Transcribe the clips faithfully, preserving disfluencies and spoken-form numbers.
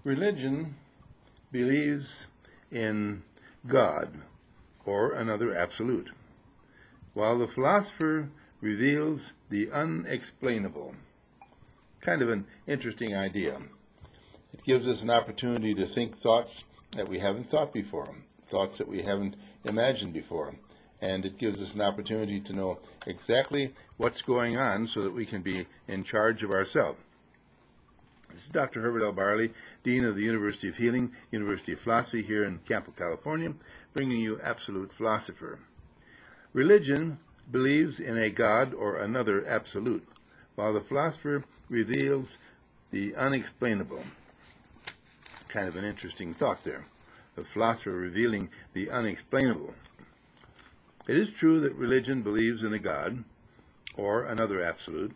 Religion believes in God or another absolute, while the philosopher reveals the unexplainable. Kind of an interesting idea. It gives us an opportunity to think thoughts that we haven't thought before, thoughts that we haven't imagined before, and it gives us an opportunity to know exactly what's going on so that we can be in charge of ourselves. This is Doctor Herbert L. Barley, Dean of the University of Healing, University of Philosophy here in Campo, California, bringing you Absolute Philosopher. Religion believes in a God or another absolute, while the philosopher reveals the unexplainable. Kind of an interesting thought there. The philosopher revealing the unexplainable. It is true that religion believes in a God or another absolute,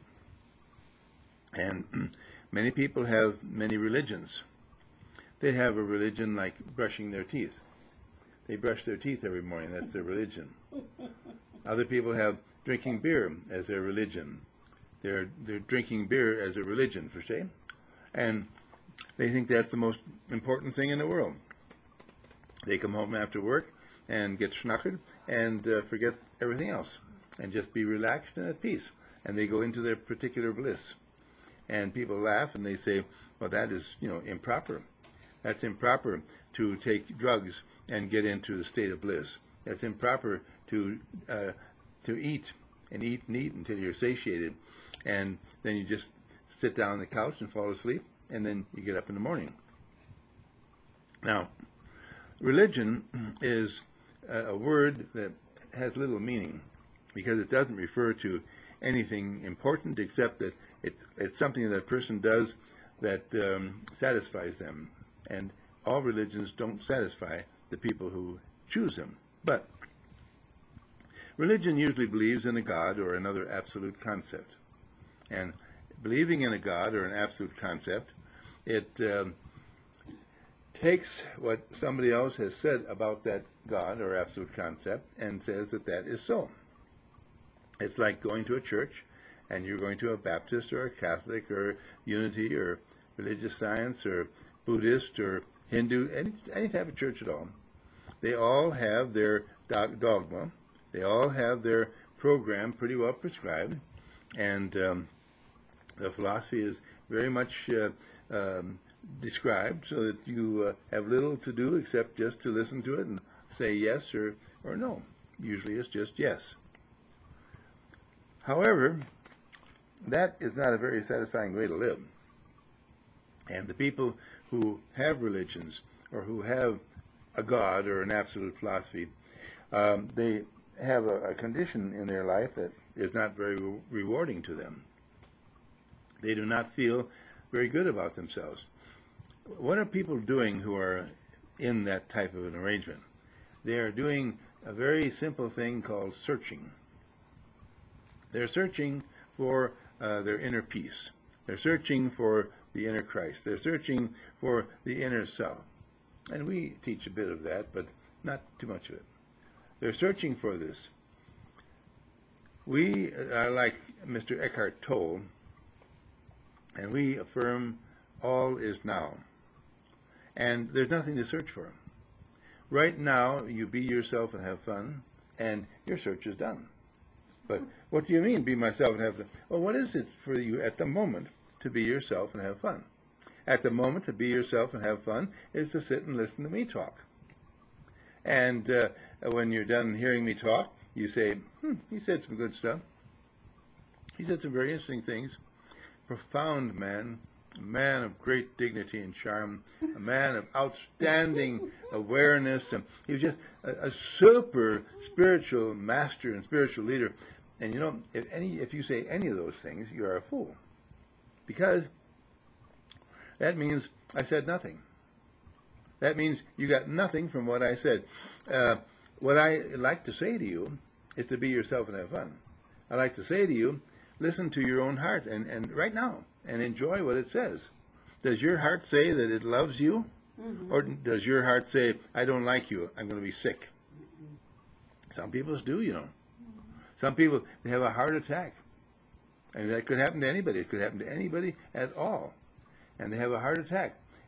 and many people have many religions. They have a religion like brushing their teeth. They brush their teeth every morning. That's their religion. Other people have drinking beer as their religion. They're, they're drinking beer as a religion, for say, and they think that's the most important thing in the world. They come home after work and get schnockered and uh, forget everything else and just be relaxed and at peace. And they go into their particular bliss. And people laugh and they say, well, that is, you know, improper. That's improper to take drugs and get into the state of bliss. That's improper to uh, to eat and eat and eat until you're satiated. And then you just sit down on the couch and fall asleep, and then you get up in the morning. Now, religion is a, a word that has little meaning because it doesn't refer to anything important except that it, it's something that a person does that um, satisfies them. And all religions don't satisfy the people who choose them. But religion usually believes in a God or another absolute concept. And believing in a God or an absolute concept, it um, takes what somebody else has said about that God or absolute concept and says that that is so. It's like going to a church and you're going to a Baptist or a Catholic or Unity or Religious Science or Buddhist or Hindu, any, any type of church at all. They all have their dogma. They all have their program pretty well prescribed. And um, the philosophy is very much uh, um, described so that you uh, have little to do except just to listen to it and say yes or, or no. Usually it's just yes. However, that is not a very satisfying way to live. And the people who have religions or who have a God or an absolute philosophy, um, they have a, a condition in their life that is not very re rewarding to them. They do not feel very good about themselves. What are people doing who are in that type of an arrangement? They are doing a very simple thing called searching. They're searching for uh, their inner peace. They're searching for the inner Christ. They're searching for the inner self. And we teach a bit of that, but not too much of it. They're searching for this. We are like Mister Eckhart Tolle, and we affirm all is now. And there's nothing to search for. Right now, you be yourself and have fun, and your search is done. But what do you mean, be myself and have fun? Well, what is it for you at the moment to be yourself and have fun? At the moment, to be yourself and have fun is to sit and listen to me talk. And uh, when you're done hearing me talk, you say, hmm, he said some good stuff. He said some very interesting things. Profound man, a man of great dignity and charm, a man of outstanding awareness. And he was just a, a super spiritual master and spiritual leader. And you know, if any, if you say any of those things, you are a fool. Because that means I said nothing. That means you got nothing from what I said. Uh, what I like to say to you is to be yourself and have fun. I like to say to you, listen to your own heart and, and right now and enjoy what it says. Does your heart say that it loves you? Mm-hmm. Or does your heart say, I don't like you, I'm going to be sick? Mm-hmm. Some people do, you know. Mm-hmm. Some people, they have a heart attack. And that could happen to anybody. It could happen to anybody at all. And they have a heart attack.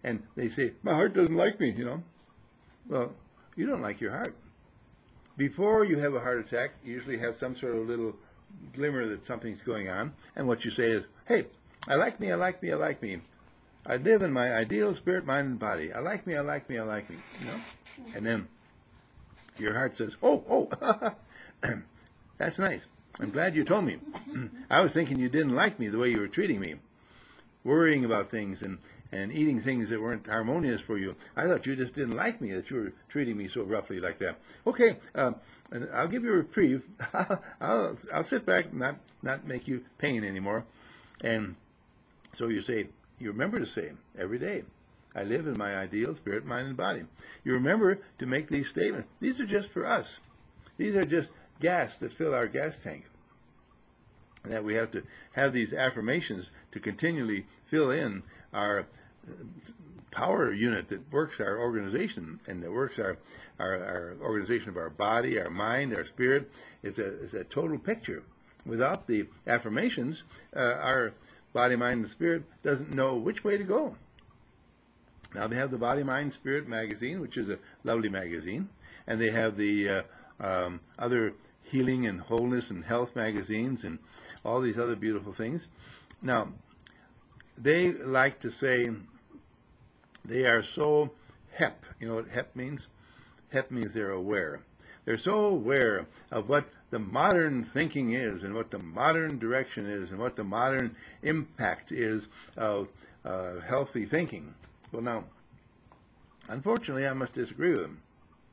and they say, my heart doesn't like me, you know. Well, you don't like your heart. Before you have a heart attack, you usually have some sort of little glimmer that something's going on, and what you say is, hey, I like me, I like me, I like me. I live in my ideal spirit, mind, and body. I like me, I like me, I like me, you know. And then your heart says, oh, oh, that's nice. I'm glad you told me. I was thinking you didn't like me the way you were treating me, worrying about things and, and eating things that weren't harmonious for you. I thought you just didn't like me, that you were treating me so roughly like that. Okay, um, and I'll give you a reprieve. I'll, I'll sit back and not, not make you pain anymore. And so you say, you remember to say every day, I live in my ideal spirit, mind, and body. You remember to make these statements. These are just for us. These are just gas that fill our gas tank. And that we have to have these affirmations to continually fill in our power unit that works our organization and that works our, our, our organization of our body, our mind, our spirit. It's a, it's a total picture. Without the affirmations, uh, our body, mind, and spirit doesn't know which way to go. Now they have the Body, Mind, Spirit magazine, which is a lovely magazine, and they have the uh, um, other healing and wholeness and health magazines and all these other beautiful things. Now, they like to say they are so hep. You know what hep means? Hep means they're aware. They're so aware of what the modern thinking is and what the modern direction is and what the modern impact is of uh, healthy thinking. Well, now, unfortunately, I must disagree with them.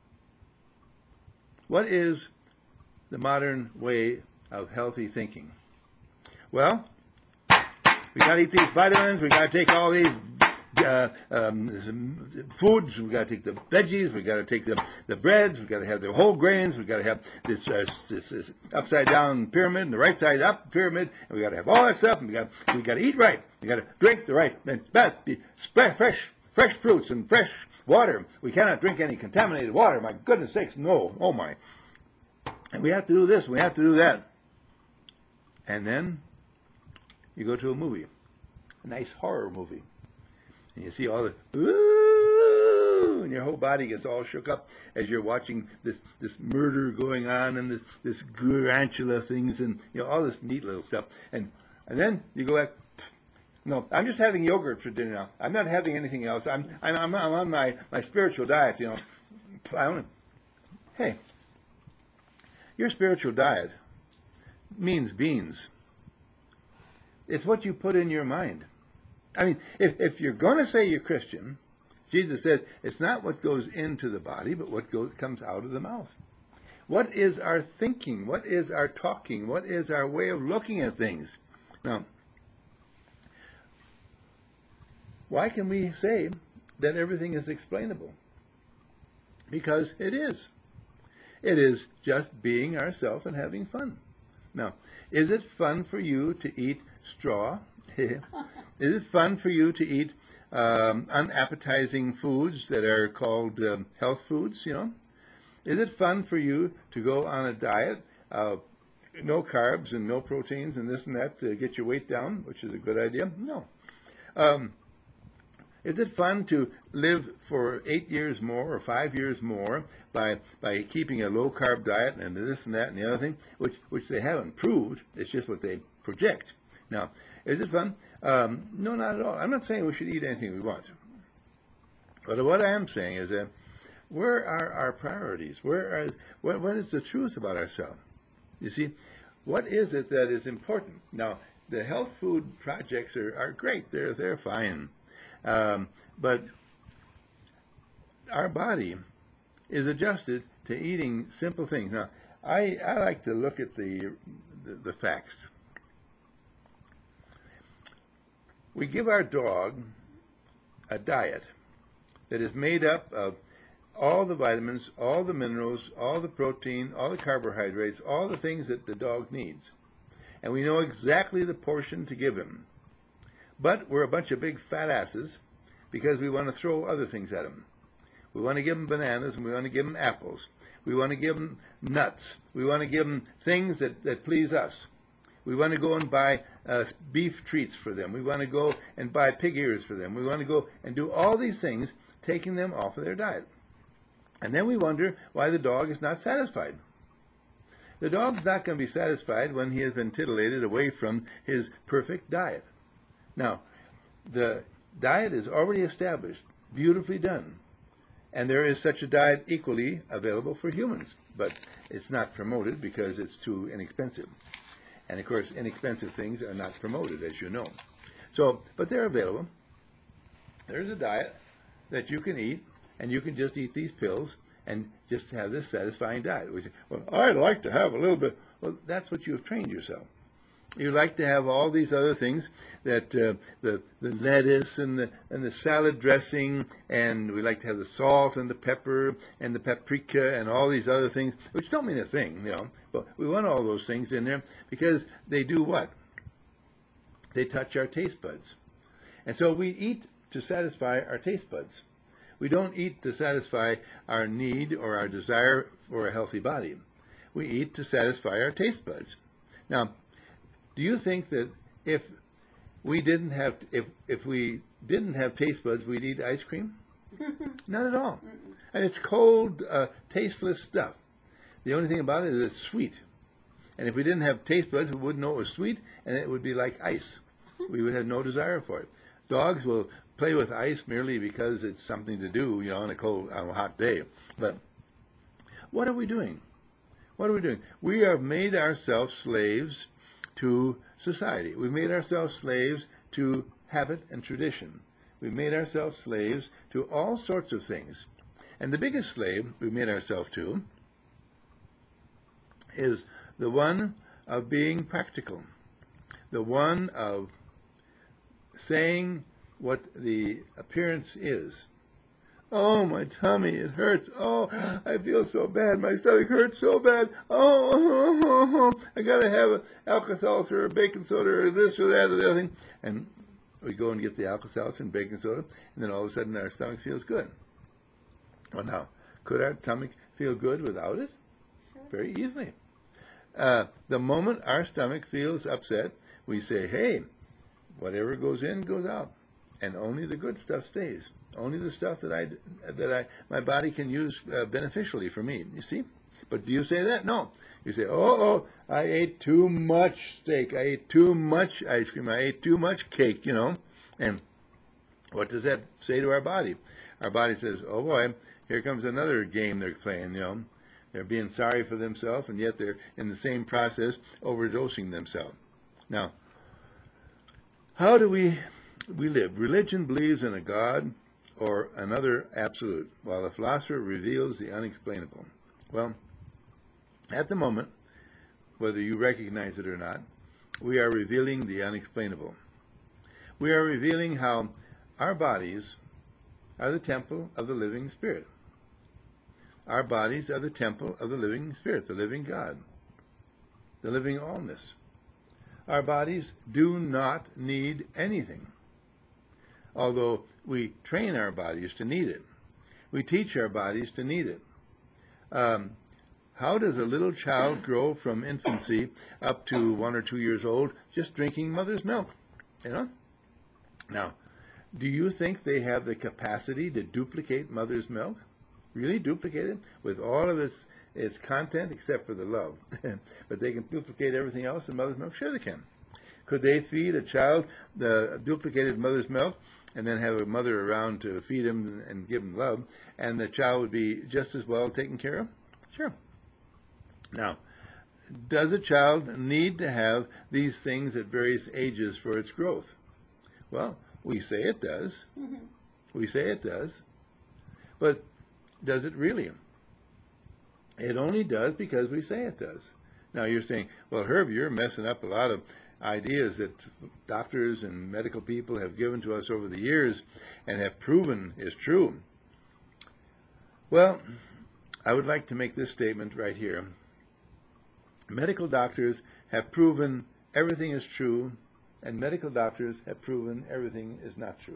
What is the modern way of healthy thinking? Well, we got to eat these vitamins. We got to take all these uh, um, foods. We got to take the veggies. We got to take the the breads. We got to have the whole grains. We got to have this, uh, this this upside down pyramid and the right side up pyramid. And we got to have all that stuff. And we got we got to eat right. We got to drink the right and fresh fresh fruits and fresh water. We cannot drink any contaminated water. My goodness sakes, no. Oh my. And we have to do this. We have to do that. And then you go to a movie, a nice horror movie, and you see all the ooh, and your whole body gets all shook up as you're watching this this murder going on and this this tarantula things and you know all this neat little stuff. And and then you go back. No, I'm just having yogurt for dinner now. I'm not having anything else. I'm I'm I'm, I'm on my, my spiritual diet. You know, I don't. Hey, your spiritual diet means beans. It's what you put in your mind. I mean, if, if you're going to say you're Christian, Jesus said it's not what goes into the body, but what goes, comes out of the mouth. What is our thinking? What is our talking? What is our way of looking at things? Now, why can we say that everything is explainable? Because it is. It is just being ourselves and having fun. Now, is it fun for you to eat straw? Is it fun for you to eat um, unappetizing foods that are called um, health foods, you know? Is it fun for you to go on a diet of no carbs and no proteins and this and that to get your weight down, which is a good idea? No. Um, Is it fun to live for eight years more or five years more by by keeping a low-carb diet and this and that and the other thing, which which they haven't proved? It's just what they project. Now, is it fun? Um, no, not at all. I'm not saying we should eat anything we want. But what I am saying is that where are our priorities? Where are what, what is the truth about ourselves? You see, what is it that is important? Now, the health food projects are, are great. They're they're fine. Um, but our body is adjusted to eating simple things. Now, I, I like to look at the, the, the facts. We give our dog a diet that is made up of all the vitamins, all the minerals, all the protein, all the carbohydrates, all the things that the dog needs. And we know exactly the portion to give him. But we're a bunch of big fat asses because we want to throw other things at them. We want to give them bananas and we want to give them apples. We want to give them nuts. We want to give them things that, that please us. We want to go and buy uh, beef treats for them. We want to go and buy pig ears for them. We want to go and do all these things, taking them off of their diet. And then we wonder why the dog is not satisfied. The dog's not going to be satisfied when he has been titillated away from his perfect diet. Now, the diet is already established, beautifully done. And there is such a diet equally available for humans, but it's not promoted because it's too inexpensive. And of course, inexpensive things are not promoted, as you know. So, but they're available. There's a diet that you can eat, and you can just eat these pills and just have this satisfying diet. We say, well, I'd like to have a little bit. Well, that's what you have trained yourself. You like to have all these other things, that uh, the the lettuce and the and the salad dressing, and we like to have the salt and the pepper and the paprika and all these other things, which don't mean a thing, you know. But we want all those things in there because they do what? They touch our taste buds, and so we eat to satisfy our taste buds. We don't eat to satisfy our need or our desire for a healthy body. We eat to satisfy our taste buds. Now, do you think that if we didn't have if if we didn't have taste buds, we'd eat ice cream? Not at all. And it's cold, uh, tasteless stuff. The only thing about it is it's sweet. And if we didn't have taste buds, we wouldn't know it was sweet, and it would be like ice. We would have no desire for it. Dogs will play with ice merely because it's something to do, you know, on a cold, on a hot day. But what are we doing? What are we doing? We have made ourselves slaves to society. We've made ourselves slaves to habit and tradition. We've made ourselves slaves to all sorts of things. And the biggest slave we've made ourselves to is the one of being practical, the one of saying what the appearance is. Oh, my tummy, it hurts. Oh, I feel so bad. My stomach hurts so bad. Oh, oh, oh, oh. I got to have an Alka-Seltzer or bacon soda or this or that or the other thing. And we go and get the Alka-Seltzer and bacon soda, and then all of a sudden our stomach feels good. Well, now, could our stomach feel good without it? Very easily. Uh, the moment our stomach feels upset, we say, hey, whatever goes in goes out, and only the good stuff stays. Only the stuff that I that I my body can use uh, beneficially for me. You see? But do you say that? No. You say, "Oh, oh, I ate too much steak. I ate too much ice cream. I ate too much cake." You know. And what does that say to our body? Our body says, "Oh boy, here comes another game they're playing." You know, they're being sorry for themselves, and yet they're in the same process overdosing themselves. Now, how do we we live? Religion believes in a God or another absolute, while the philosopher reveals the unexplainable. Well, at the moment, whether you recognize it or not, we are revealing the unexplainable. We are revealing how our bodies are the temple of the living Spirit. Our bodies are the temple of the living Spirit, the living God, the living allness. Our bodies do not need anything, although we train our bodies to need it. We teach our bodies to need it. Um, how does a little child grow from infancy up to one or two years old just drinking mother's milk? You know? Now, do you think they have the capacity to duplicate mother's milk? Really duplicate it with all of its its content except for the love? But they can duplicate everything else in mother's milk? Sure they can. Could they feed a child the duplicated mother's milk and then have a mother around to feed him and give him love, and the child would be just as well taken care of? Sure. Now, does a child need to have these things at various ages for its growth? Well, we say it does. Mm-hmm. We say it does. But does it really? It only does because we say it does. Now you're saying, well, Herb, you're messing up a lot of ideas that doctors and medical people have given to us over the years and have proven is true. Well, I would like to make this statement right here. Medical doctors have proven everything is true, and medical doctors have proven everything is not true.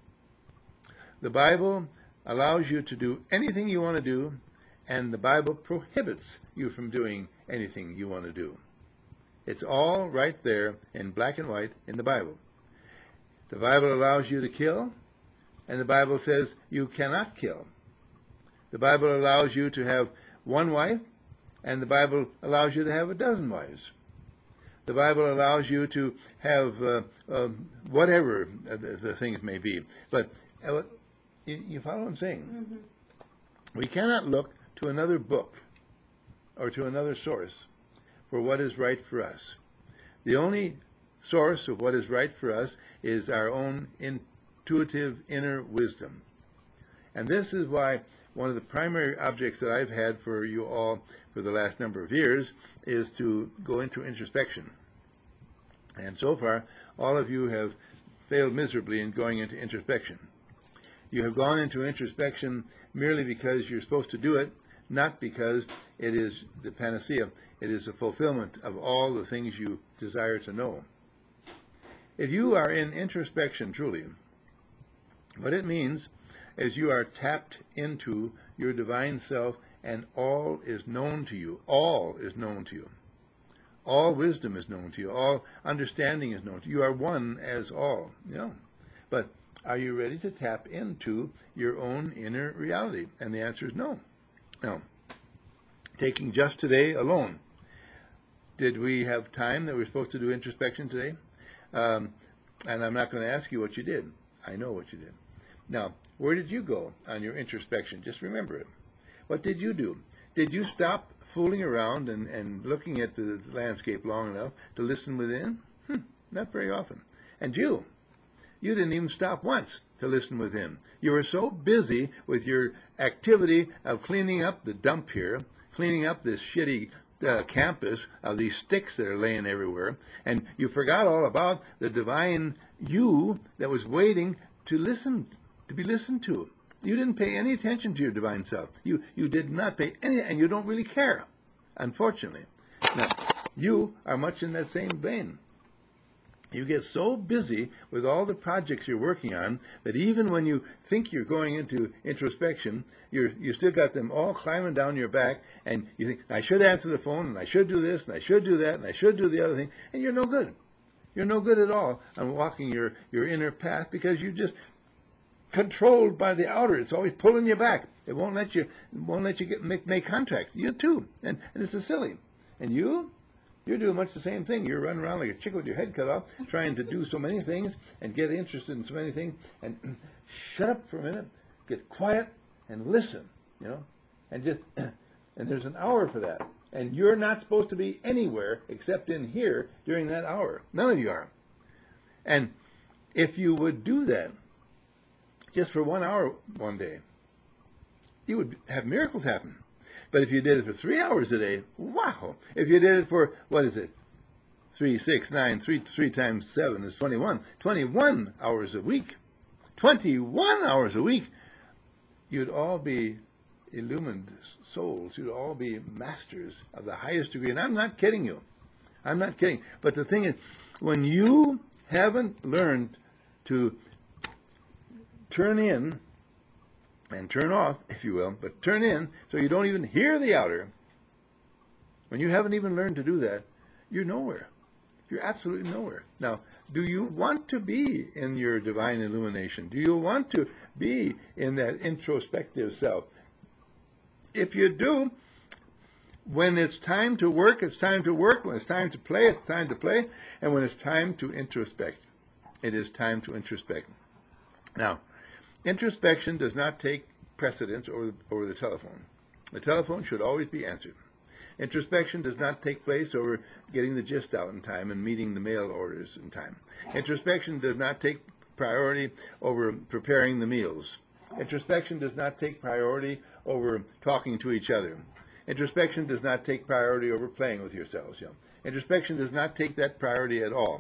The Bible allows you to do anything you want to do, and the Bible prohibits you from doing anything you want to do. It's all right there in black and white in the Bible. The Bible allows you to kill, and the Bible says you cannot kill. The Bible allows you to have one wife, and the Bible allows you to have a dozen wives. The Bible allows you to have uh, uh, whatever the, the things may be. But uh, you, you follow what I'm saying? Mm-hmm. We cannot look to another book or to another source for what is right for us. The only source of what is right for us is our own intuitive inner wisdom. And this is why one of the primary objects that I've had for you all for the last number of years is to go into introspection. And so far, all of you have failed miserably in going into introspection. You have gone into introspection merely because you're supposed to do it, not because it is the panacea. It is a fulfillment of all the things you desire to know. If you are in introspection truly, what it means is you are tapped into your divine self, and all is known to you. All is known to you. All wisdom is known to you. All understanding is known to you. You are one as all. You know. But are you ready to tap into your own inner reality? And the answer is no. No. Taking just today alone, did we have time that we were supposed to do introspection today? Um, and I'm not going to ask you what you did. I know what you did. Now, where did you go on your introspection? Just remember it. What did you do? Did you stop fooling around and, and looking at the landscape long enough to listen within? Hmm, not very often. And you, you didn't even stop once to listen within. You were so busy with your activity of cleaning up the dump here, cleaning up this shitty uh, campus of these sticks that are laying everywhere, and you forgot all about the divine you that was waiting to listen, to be listened to. You didn't pay any attention to your divine self. You you did not pay any, and you don't really care, unfortunately. Now, you are much in that same vein. You get so busy with all the projects you're working on that even when you think you're going into introspection, you're you still got them all climbing down your back, and you think, I should answer the phone, and I should do this, and I should do that, and I should do the other thing, and you're no good. You're no good at all on walking your, your inner path because you just controlled by the outer. It's always pulling you back. It won't let you won't let you get make, make contact. You too. And, and this is silly. And you, you're doing much the same thing. You're running around like a chicken with your head cut off, trying to do so many things and get interested in so many things. And shut up for a minute, get quiet, and listen. You know, and just and there's an hour for that. And you're not supposed to be anywhere except in here during that hour. None of you are. And if you would do that just for one hour one day, you would have miracles happen. But if you did it for three hours a day, wow. If you did it for, what is it? Three, six, nine, three, three times seven is twenty-one. twenty-one hours a week. twenty-one hours a week. You'd all be illumined souls. You'd all be masters of the highest degree. And I'm not kidding you. I'm not kidding. But the thing is, when you haven't learned to turn in and turn off, if you will, but turn in so you don't even hear the outer, when you haven't even learned to do that, you're nowhere. You're absolutely nowhere. Now, do you want to be in your divine illumination? Do you want to be in that introspective self? If you do, when it's time to work, it's time to work. When it's time to play, it's time to play. And when it's time to introspect, it is time to introspect. Now, introspection does not take precedence over, over the telephone. The telephone should always be answered. Introspection does not take place over getting the gist out in time and meeting the mail orders in time. Introspection does not take priority over preparing the meals. Introspection does not take priority over talking to each other. Introspection does not take priority over playing with yourselves. You know. Introspection does not take that priority at all.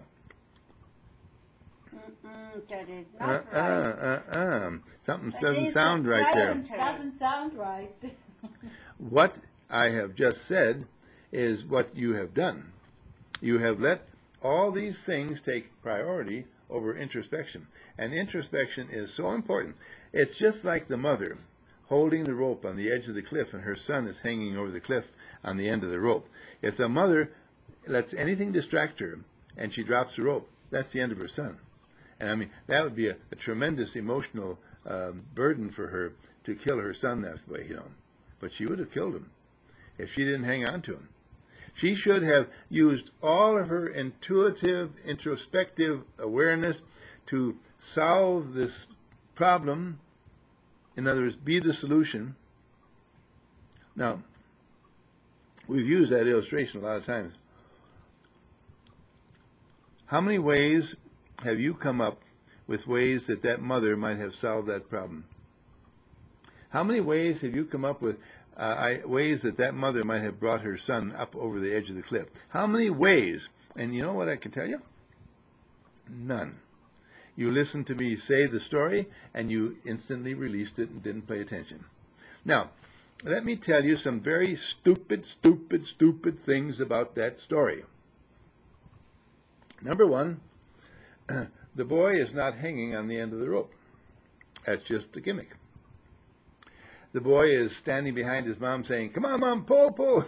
Mm-mm, that is Uh, not uh, right. uh, uh. Something That doesn't is sound right there. right. Doesn't sound right. What I have just said is what you have done. You have let all these things take priority over introspection. And introspection is so important. It's just like the mother holding the rope on the edge of the cliff and her son is hanging over the cliff on the end of the rope. If the mother lets anything distract her, and she drops the rope, that's the end of her son. And I mean, that would be a, a tremendous emotional um, burden for her to kill her son that way, you know. But she would have killed him if she didn't hang on to him. She should have used all of her intuitive, introspective awareness to solve this problem. In other words, be the solution. Now, we've used that illustration a lot of times. How many ways have you come up with ways that that mother might have solved that problem? How many ways have you come up with uh, I, ways that that mother might have brought her son up over the edge of the cliff? How many ways? And you know what I can tell you? None. You listened to me say the story, and you instantly released it and didn't pay attention. Now, let me tell you some very stupid, stupid, stupid things about that story. Number one, the boy is not hanging on the end of the rope. That's just a gimmick. The boy is standing behind his mom saying, "Come on, Mom, pull, pull."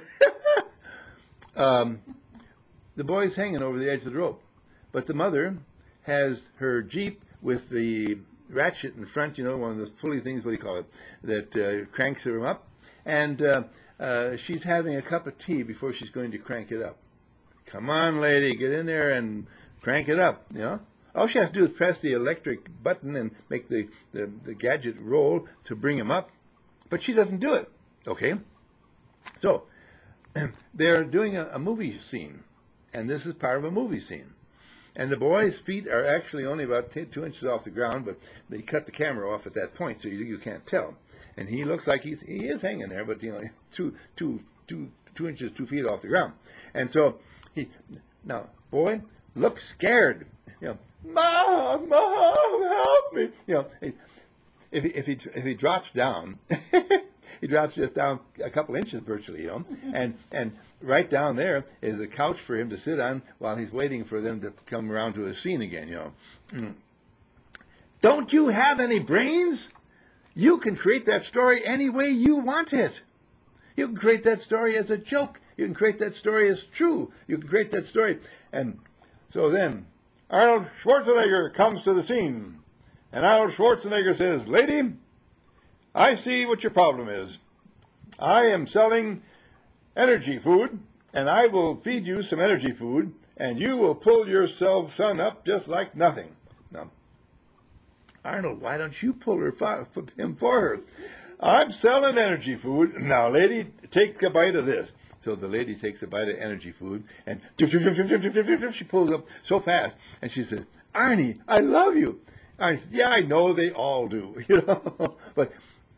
um, the boy's hanging over the edge of the rope. But the mother has her Jeep with the ratchet in front, you know, one of those pulley things, what do you call it, that uh, cranks her up. And uh, uh, she's having a cup of tea before she's going to crank it up. Come on, lady, get in there and crank it up, you know. All she has to do is press the electric button and make the, the, the gadget roll to bring him up. But she doesn't do it, okay? So, they're doing a, a movie scene, and this is part of a movie scene. And the boy's feet are actually only about t two inches off the ground, but they cut the camera off at that point, so you, you can't tell. And he looks like he's he is hanging there, but you know, two two two two inches, two feet off the ground. And so he now, boy, looks scared. You know, Mom, Mom, help me. You know, if he if he if he drops down, he drops just down a couple inches virtually, you know, and and right down there is a couch for him to sit on while he's waiting for them to come around to his scene again, you know. Mm. Don't you have any brains? You can create that story any way you want it. You can create that story as a joke. You can create that story as true. You can create that story. And so then Arnold Schwarzenegger comes to the scene. And Arnold Schwarzenegger says, "Lady, I see what your problem is. I am selling energy food, and I will feed you some energy food, and you will pull yourself son up just like nothing." Now, Arnold, why don't you pull her for him for her? "I'm selling energy food. Now, lady, take a bite of this." So the lady takes a bite of energy food, and she pulls up so fast, and she says, "Arnie, I love you." Arnie says, "Yeah, I know, they all do." You know, but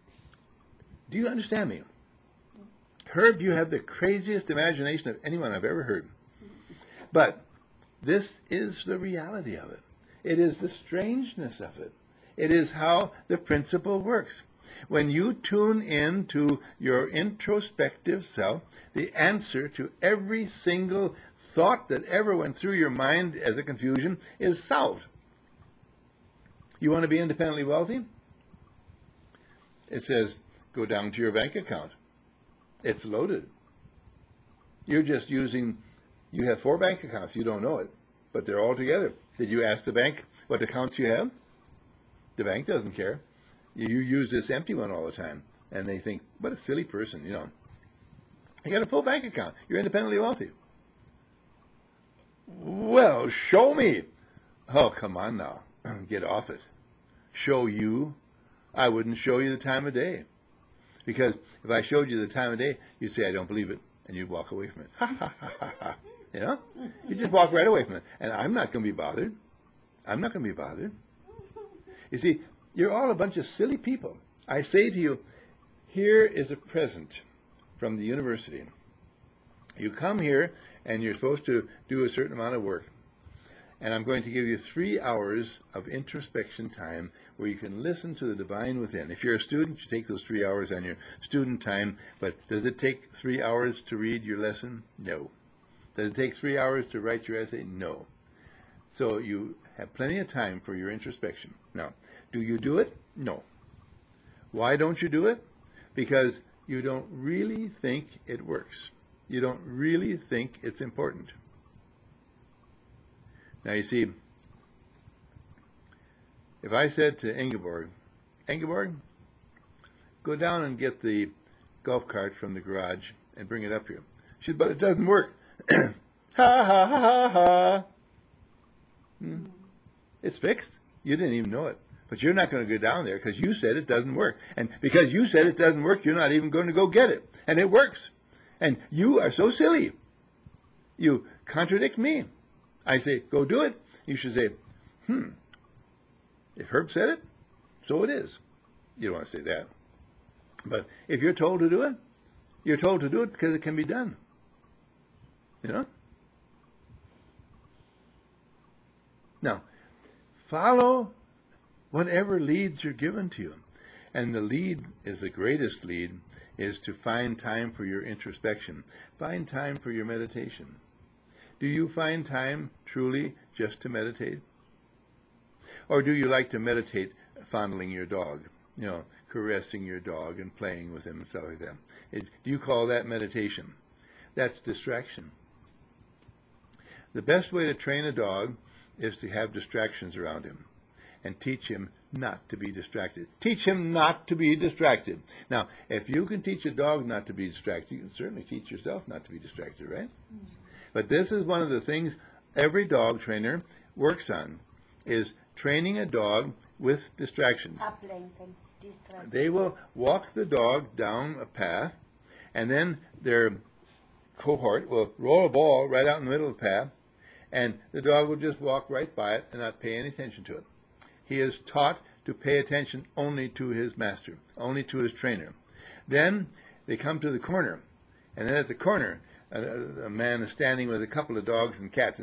do you understand me? Herb, you have the craziest imagination of anyone I've ever heard. But this is the reality of it. It is the strangeness of it. It is how the principle works. When you tune in to your introspective self, the answer to every single thought that ever went through your mind as a confusion is solved. You want to be independently wealthy? It says, go down to your bank account. It's loaded. You're just using, you have four bank accounts. You don't know it, but they're all together. Did you ask the bank what accounts you have? The bank doesn't care. You use this empty one all the time, and they think, what a silly person, you know. You got a full bank account. You're independently wealthy. Well, show me. Oh, come on now. Get off it. Show you? I wouldn't show you the time of day. Because if I showed you the time of day, you'd say, I don't believe it, and you'd walk away from it. Ha, ha, ha, ha, ha. You know? You just walk right away from it. And I'm not going to be bothered. I'm not going to be bothered. You see, you're all a bunch of silly people. I say to you, here is a present from the university. You come here, and you're supposed to do a certain amount of work. And I'm going to give you three hours of introspection time where you can listen to the divine within. If you're a student, you take those three hours on your student time. But does it take three hours to read your lesson? No. Does it take three hours to write your essay? No. So you have plenty of time for your introspection. Now, do you do it? No. Why don't you do it? Because you don't really think it works. You don't really think it's important. Now you see, if I said to Ingeborg, Ingeborg, go down and get the golf cart from the garage and bring it up here. She said, but it doesn't work. Ha ha ha ha ha. Hmm. It's fixed. You didn't even know it. But you're not going to go down there because you said it doesn't work. And because you said it doesn't work, you're not even going to go get it. And it works. And you are so silly. You contradict me. I say, go do it. You should say, hmm, if Herb said it, so it is. You don't want to say that. But if you're told to do it, you're told to do it because it can be done. You know? Now, follow whatever leads are given to you. And the lead is the greatest lead, is to find time for your introspection. Find time for your meditation. Do you find time truly just to meditate? Or do you like to meditate fondling your dog, you know, caressing your dog and playing with him and stuff like that? Is, do you call that meditation? That's distraction. The best way to train a dog is to have distractions around him and teach him not to be distracted. Teach him not to be distracted. Now, if you can teach a dog not to be distracted, you can certainly teach yourself not to be distracted, right? Mm-hmm. But this is one of the things every dog trainer works on, is training a dog with distractions. They will walk the dog down a path, and then their cohort will roll a ball right out in the middle of the path, and the dog will just walk right by it and not pay any attention to it. He is taught to pay attention only to his master, only to his trainer. Then they come to the corner, and then at the corner, a, a man is standing with a couple of dogs and cats, and,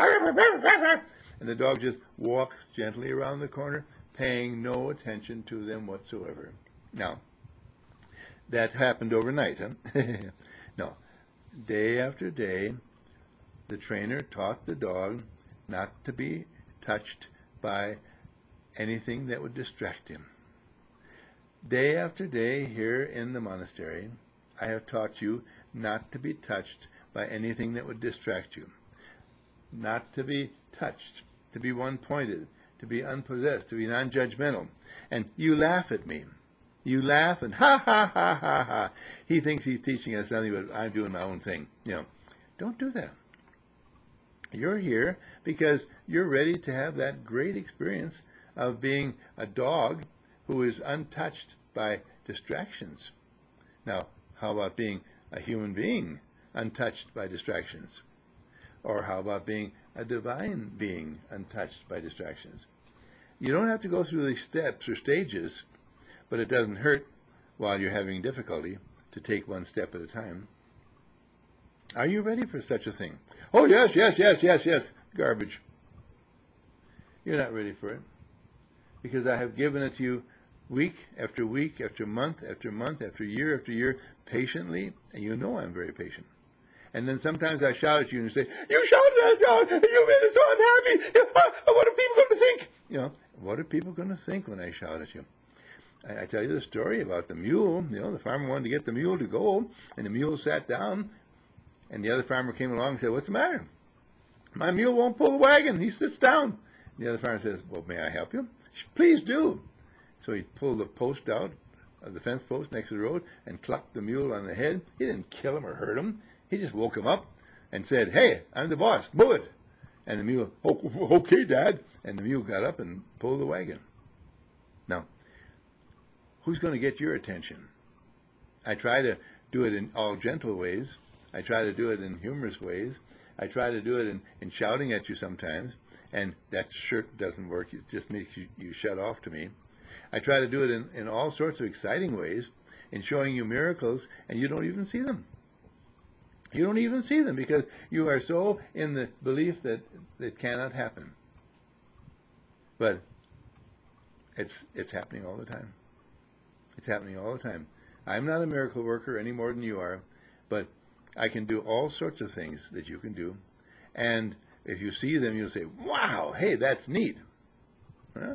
and the dog just walks gently around the corner, paying no attention to them whatsoever. Now, that happened overnight, huh? No. Day after day, the trainer taught the dog not to be touched by anything that would distract him. Day after day here in the monastery, I have taught you not to be touched by anything that would distract you. Not to be touched, to be one-pointed, to be unpossessed, to be non-judgmental. And you laugh at me. You laugh and ha, ha, ha, ha, ha. He thinks he's teaching us something, but I'm doing my own thing. You know, don't do that. You're here because you're ready to have that great experience of being a dog who is untouched by distractions. Now, how about being a human being untouched by distractions? Or how about being a divine being untouched by distractions? You don't have to go through these steps or stages, but it doesn't hurt while you're having difficulty to take one step at a time. Are you ready for such a thing? Oh, yes, yes, yes, yes, yes. Garbage. You're not ready for it. Because I have given it to you week after week, after month, after month, after year, after year, patiently, and you know I'm very patient. And then sometimes I shout at you and say, you shouted at us, you made us so unhappy, what are people going to think? You know, what are people going to think when I shout at you? I, I tell you the story about the mule. You know, the farmer wanted to get the mule to go, and the mule sat down, and the other farmer came along and said, what's the matter? My mule won't pull the wagon. He sits down. The other farmer says, well, may I help you? Please do. So he pulled the post out of the fence post next to the road and clucked the mule on the head. He didn't kill him or hurt him. He just woke him up and said, hey, I'm the boss. Move it. And the mule, oh, okay, Dad. And the mule got up and pulled the wagon. Now, who's going to get your attention? I try to do it in all gentle ways. I try to do it in humorous ways. I try to do it in, in shouting at you sometimes, and that sure doesn't work. It just makes you, you shut off to me. I try to do it in, in all sorts of exciting ways, in showing you miracles, and you don't even see them. You don't even see them because you are so in the belief that it cannot happen. But it's it's happening all the time. It's happening all the time. I'm not a miracle worker any more than you are, but I can do all sorts of things that you can do. And if you see them, you'll say, wow, hey, that's neat. Huh?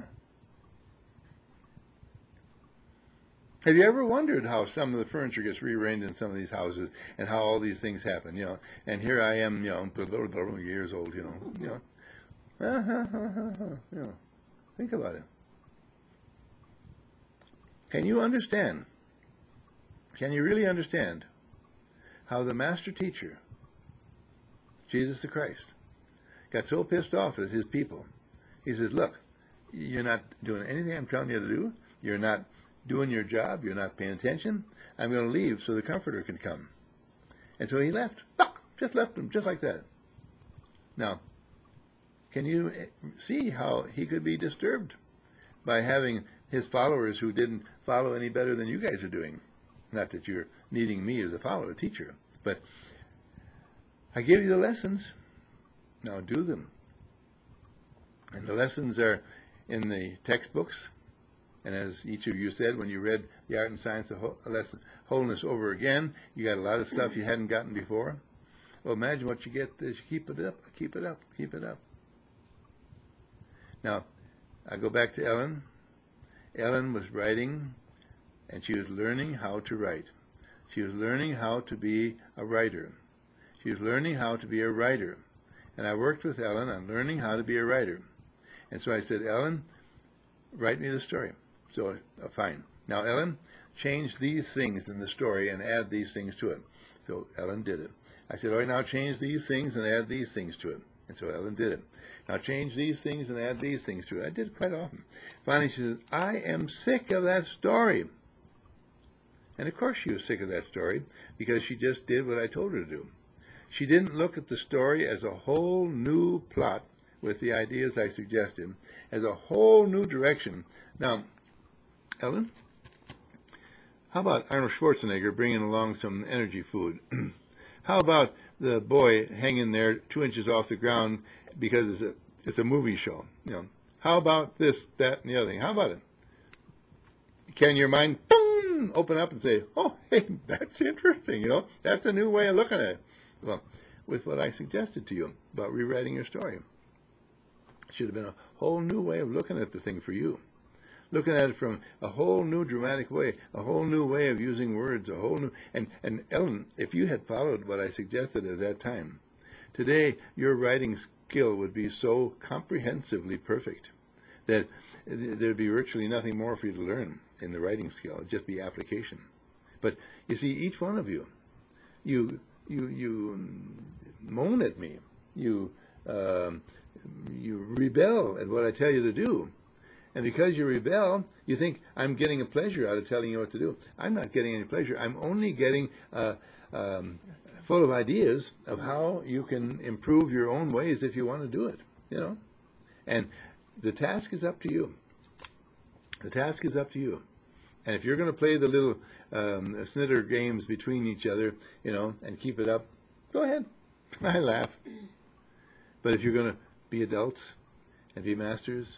Have you ever wondered how some of the furniture gets rearranged in some of these houses and how all these things happen, you know? And here I am, you know, years old, you know, you know. Uh-huh, uh-huh, uh-huh. You know, think about it. Can you understand? Can you really understand how the master teacher, Jesus the Christ, got so pissed off at his people? He says, look, you're not doing anything I'm telling you to do. You're not doing your job. You're not paying attention. I'm going to leave so the Comforter can come. And so he left. Just left him, just like that. Now, can you see how he could be disturbed by having his followers who didn't follow any better than you guys are doing? Not that you're needing me as a follower, a teacher, but I give you the lessons. Now do them. And the lessons are in the textbooks. And as each of you said, when you read The Art and Science of Wholeness over again, you got a lot of stuff you hadn't gotten before. Well, imagine what you get as you keep it up, keep it up, keep it up. Now, I go back to Ellen. Ellen was writing, and she was learning how to write. She was learning how to be a writer. She was learning how to be a writer. And I worked with Ellen on learning how to be a writer. And so I said, Ellen, write me the story. So, uh, fine. Now, Ellen, change these things in the story and add these things to it. So Ellen did it. I said, all right, now change these things and add these things to it. And so Ellen did it. Now change these things and add these things to it. I did it quite often. Finally, she says, I am sick of that story. And of course she was sick of that story because she just did what I told her to do. She didn't look at the story as a whole new plot with the ideas I suggested, as a whole new direction. Now, Ellen, how about Arnold Schwarzenegger bringing along some energy food? How about the boy hanging there two inches off the ground because it's a, it's a movie show? You know, how about this, that, and the other thing? How about it? Can your mind boom, open up and say, oh, hey, that's interesting, you know, that's a new way of looking at it. Well, with what I suggested to you about rewriting your story, it should have been a whole new way of looking at the thing for you. Looking at it from a whole new dramatic way, a whole new way of using words, a whole new, and, and Ellen, if you had followed what I suggested at that time, today your writing skill would be so comprehensively perfect that there'd be virtually nothing more for you to learn in the writing skill. It'd just be application. But you see, each one of you, you you you moan at me, you um, you rebel at what I tell you to do. And because you rebel, you think I'm getting a pleasure out of telling you what to do. I'm not getting any pleasure. I'm only getting uh, um, full of ideas of how you can improve your own ways if you want to do it. You know, and the task is up to you. The task is up to you. And if you're going to play the little um, snitter games between each other, you know, and keep it up, go ahead. I laugh. But if you're going to be adults and be masters.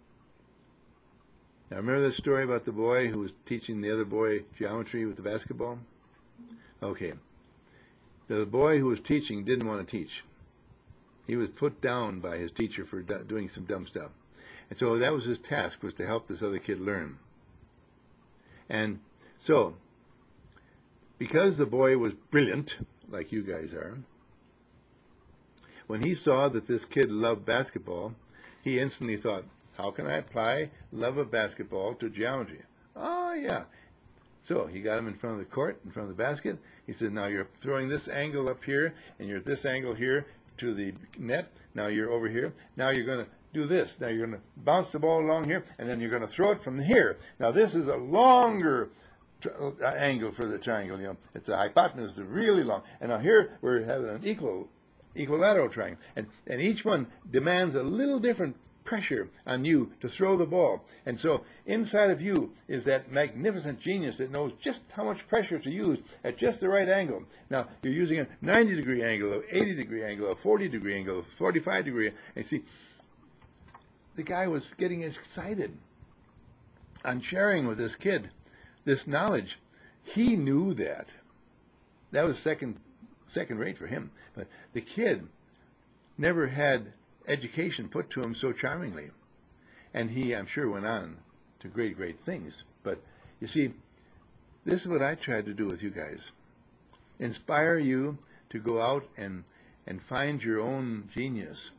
Now, remember that story about the boy who was teaching the other boy geometry with the basketball? Okay. The boy who was teaching didn't want to teach. He was put down by his teacher for doing some dumb stuff. And so that was his task, was to help this other kid learn. And so, because the boy was brilliant, like you guys are, when he saw that this kid loved basketball, he instantly thought, how can I apply love of basketball to geometry? Oh, yeah. So he got him in front of the court, in front of the basket. He said, now you're throwing this angle up here, and you're at this angle here to the net. Now you're over here. Now you're going to do this. Now you're going to bounce the ball along here, and then you're going to throw it from here. Now this is a longer uh, angle for the triangle. You know, it's a hypotenuse, it's really long. And now here we're having an equal, equilateral triangle. And, and each one demands a little different pressure on you to throw the ball. And so inside of you is that magnificent genius that knows just how much pressure to use at just the right angle. Now, you're using a ninety degree angle, an eighty degree angle, a forty degree angle, a forty-five degree. And see, the guy was getting excited on sharing with this kid this knowledge. He knew that. That was second, second rate for him. But the kid never had education put to him so charmingly. And he, I'm sure, went on to great, great things. But you see, this is what I tried to do with you guys. Inspire you to go out and, and find your own genius.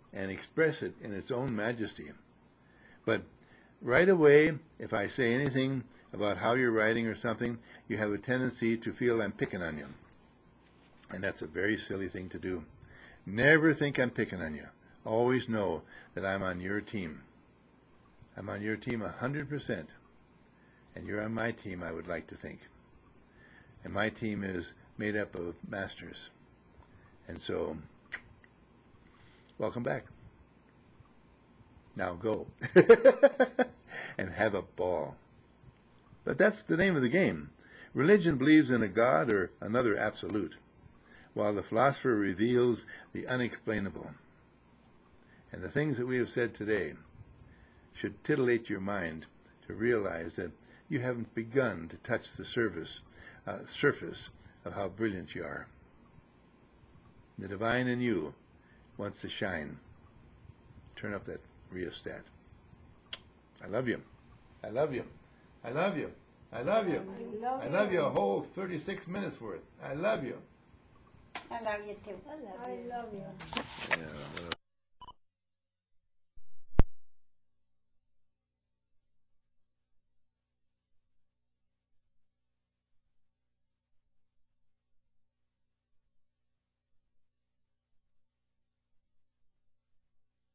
and express it in its own majesty. But right away, if I say anything about how you're writing or something, you have a tendency to feel I'm picking on you. And that's a very silly thing to do. Never think I'm picking on you. Always know that I'm on your team. I'm on your team one hundred percent. And you're on my team, I would like to think. And my team is made up of masters. And so, welcome back. Now go. And have a ball. But that's the name of the game. Religion believes in a God or another absolute, while the philosopher reveals the unexplainable. And the things that we have said today should titillate your mind to realize that you haven't begun to touch the surface, uh, surface of how brilliant you are. The divine in you wants to shine. Turn up that rheostat. I love you. I love you. I love you. I love you. I love I love you a whole thirty-six minutes worth. I love you. I love you too. I love you. Yeah.